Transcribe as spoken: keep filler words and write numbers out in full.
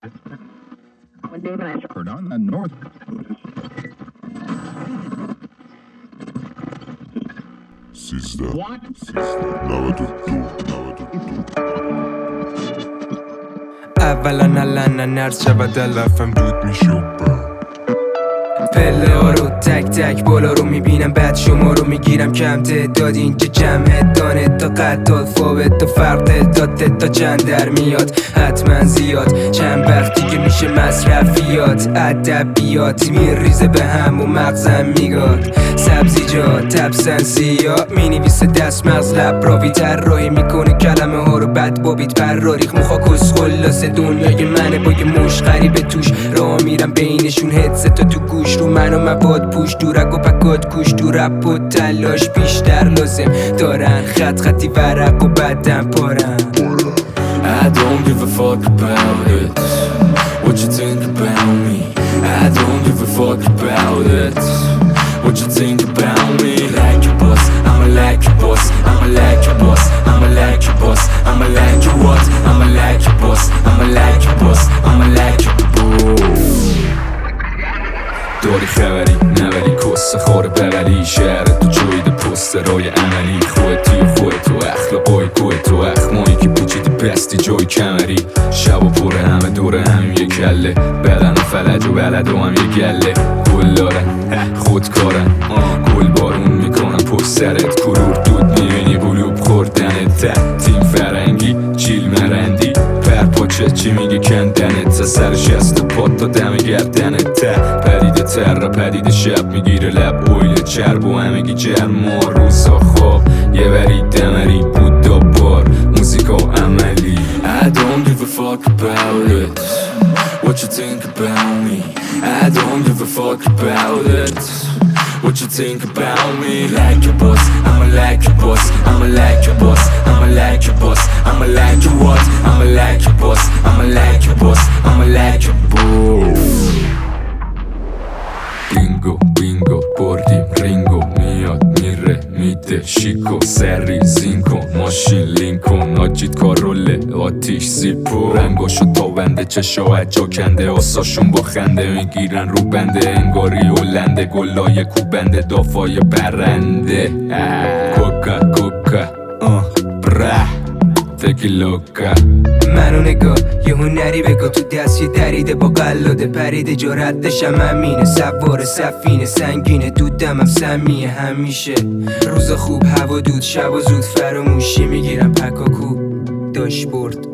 When Dave and I heard on the north. سیزده نود و دو نود و دو اولا الان نرز شود دلفم دود میشه پله ها رو تک تک بالا رو میبینم، بعد شما رو میگیرم کم تعداد اینجا جمع دانه تا قطال فاوت تا فرق داده تا چند در میاد حتما زیاد چند وقتی که میشه مصرفیات ادبیات میریزه به هم و مغزم میگاد سبزیجات تبسن سیاه مینویسه دست مغز لب راوی طراحی میکنه کلمه ها رو بد بابیت پراریخ موخا کس خلاصه دنیای منه با یه مش غریبه توش راه میرم بینشون هدست تا تو گوش رو من و مواد پوش دورک و پکات کوش تو رپ و تلاش بیشتر لازم دارن خط خطی ورق و بدن پارن I don't give a fuck about it. What you think about me? I don't give a fuck about it. What you think about me? Like your boss, I'ma like your boss, I'ma like your boss, I'ma like your boss, I'ma like your what? I'ma like your boss, I'ma like your boss, I'ma like your boss. داری خبری نبری کس خاره بغلی شهر تو جوید پسترهای عملی خود توی خود تو اخلاقای کوه تو اخمایی که پیچیدی بستی جای کمری شب و پره همه دوره همیم یه کله بدن و فلج و بلد و هم یه گله گل دارن خودکارن گل بارون میکنن پشت سرت کرور دود میبینی قلوب خوردنت تیم فرنگی چیل مرندی پر پاچه چی میگه کندنت سر شست پات تا دم گردنت پدیده تر پدیده شب میگیره لب اویل چرب و همگی جرما روزا خواب یه بری دمری بود دابار موزیکا عملی I don't give a fuck about it. What you think about me? I don't give a fuck about it. What you think about me? Like your boss, I'ma like your boss, I'ma like your boss, I'ma like your boss, I'ma like your what? I'ma like your boss, I'ma like your boss, I'ma like your boss. بینگو بینگو بردیم رینگو میاد میره میده شیکو سری زین کن ماشین لین کن آجید کاروله آتیش زیپو رنگاشو تا بنده چشا جا کنده آساشون با خنده میگیرن رو بنده انگاری هلنده گلای کوبنده دافای برنده کوکا کوکا آه بره تکی لوکا منو نگاه یه هنری بگاه تو دست یه دریده با قلاده پریده جرأتشم امینه سوار سفینه سنگینه دودم هم سمیه همیشه روز خوب هوا دود شب و زود فراموشی میگیرم پکاکو داشبورد